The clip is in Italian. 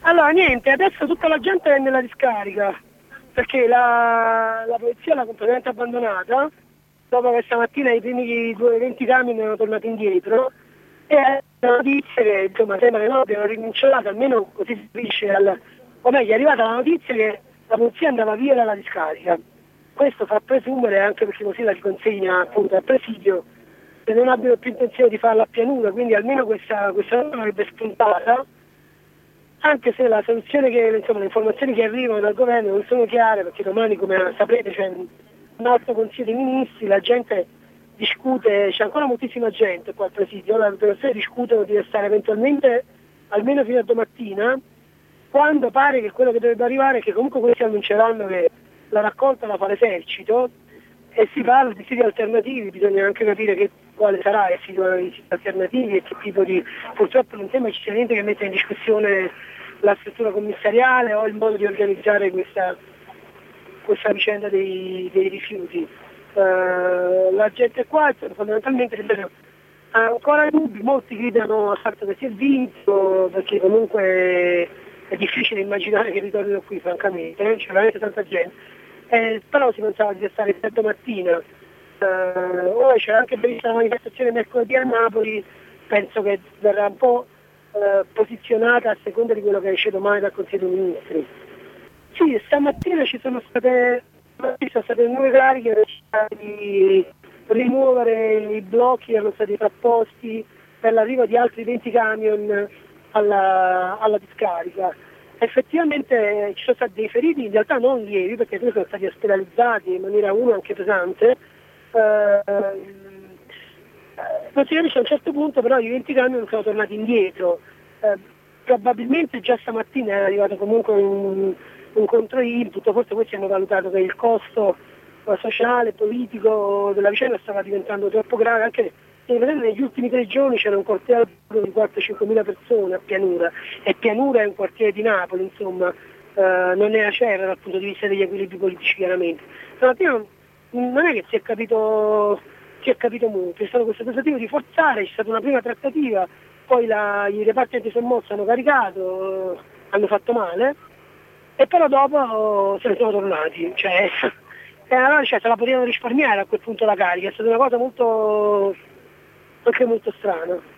Allora niente, adesso tutta la gente è nella discarica, perché la polizia l'ha completamente abbandonata, dopo che stamattina i primi 20 camion erano tornati indietro, e la notizia che insomma sembra che loro abbiano rinunciato, almeno così si capisce, o meglio è arrivata la notizia che la polizia andava via dalla discarica. Questo fa presumere, anche perché così la riconsegna appunto al presidio, che non abbiano più intenzione di farla a pianura, quindi almeno questa cosa sarebbe spuntata, anche se la soluzione che, insomma, le informazioni che arrivano dal governo non sono chiare, perché domani, come saprete, c'è un altro consiglio dei ministri, la gente discute, c'è ancora moltissima gente qua al presidio, le persone discutono di restare eventualmente almeno fino a domattina, quando pare che quello che dovrebbe arrivare è che comunque questi annunceranno che la raccolta la fa l'esercito e si parla di siti alternativi, bisogna anche capire quale sarà il sito dei siti alternativi e che tipo di... Purtroppo non sembra ci sia niente che metta in discussione la struttura commissariale o il modo di organizzare questa vicenda dei rifiuti. La gente qua fondamentalmente ha ancora dubbi, molti gridano al fatto che si è vinto, perché comunque è difficile immaginare che ritornino qui francamente, c'è veramente tanta gente. Però si pensava di restare per domattina. Ora c'era anche prevista la manifestazione mercoledì a Napoli, penso che verrà un po' posizionata a seconda di quello che esce domani dal Consiglio dei Ministri. Sì, stamattina ci sono state nuove cariche per cercare di rimuovere i blocchi che erano stati frapposti per l'arrivo di altri 20 camion alla discarica. Effettivamente ci sono stati dei feriti, in realtà non lievi, perché due sono stati ospedalizzati in maniera uno anche pesante. Non si capisce a un certo punto, però i 20 camion sono tornati indietro. Probabilmente già stamattina è arrivato comunque un controinput, forse questi hanno valutato che il costo sociale, politico della vicenda stava diventando troppo grave, anche se negli ultimi 3 giorni c'era un corteo di 4-5 mila persone a Pianura, e Pianura è un quartiere di Napoli, insomma, non è acerra dal punto di vista degli equilibri politici chiaramente. Stamattina non è che si è capito molto, è stato questo tentativo di forzare, c'è stata una prima trattativa, poi i reparti antisommossa hanno caricato, hanno fatto male, e però dopo se ne sono tornati, allora se la potevano risparmiare a quel punto la carica, è stata una cosa anche molto strana.